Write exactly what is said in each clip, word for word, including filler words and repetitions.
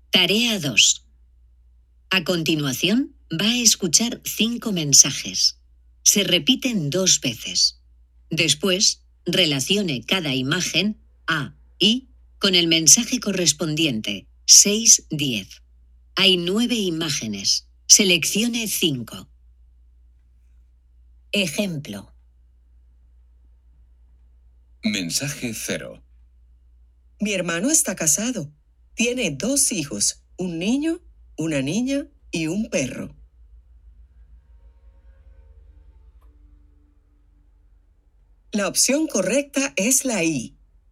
Tarea dos. A continuación, va a escuchar cinco mensajes. Se repiten dos veces. Después, relacione cada imagen, A y, con el mensaje correspondiente, seis, diez. Hay nueve imágenes. Seleccione cinco. Ejemplo. Mensaje cero. Mi hermano está casado. Tiene dos hijos, un niño, una niña y un perro. La opción correcta es la I.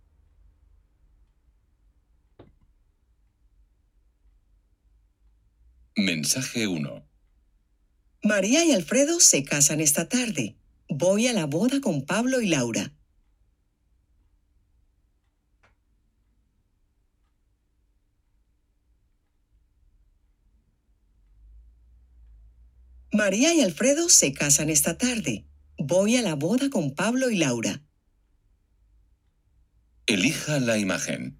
Mensaje uno. María y Alfredo se casan esta tarde. Voy a la boda con Pablo y Laura. María y Alfredo se casan esta tarde. Voy a la boda con Pablo y Laura. Elija la imagen.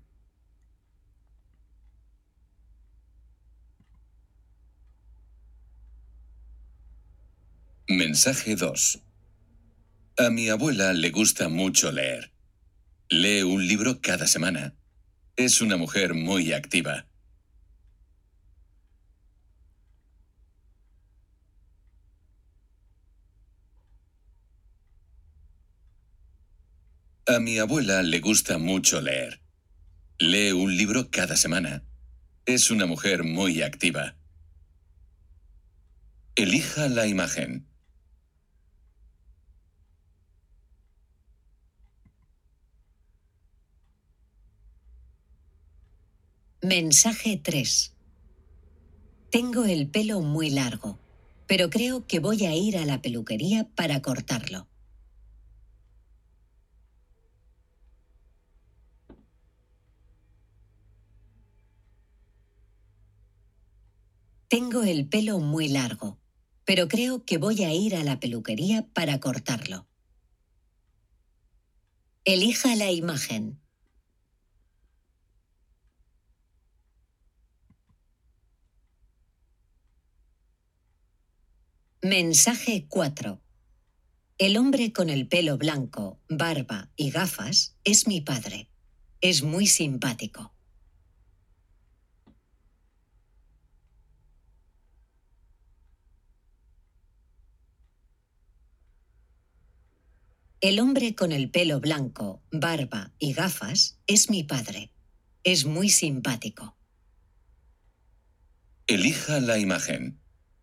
Mensaje dos. A mi abuela le gusta mucho leer. Lee un libro cada semana. Es una mujer muy activa. A mi abuela le gusta mucho leer. Lee un libro cada semana. Es una mujer muy activa. Elija la imagen. Mensaje tres. Tengo el pelo muy largo, pero creo que voy a ir a la peluquería para cortarlo. Tengo el pelo muy largo, pero creo que voy a ir a la peluquería para cortarlo. Elija la imagen. Mensaje cuatro. El hombre con el pelo blanco, barba y gafas es mi padre. Es muy simpático. El hombre con el pelo blanco, barba y gafas es mi padre. Es muy simpático. Elija la imagen.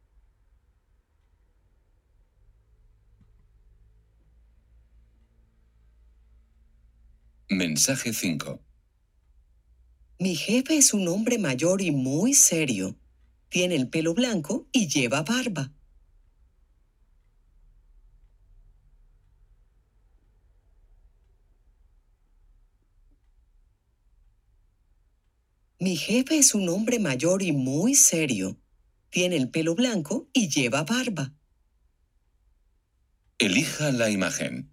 Mensaje cinco. Mi jefe es un hombre mayor y muy serio. Tiene el pelo blanco y lleva barba. Mi jefe es un hombre mayor y muy serio. Tiene el pelo blanco y lleva barba. Elija la imagen.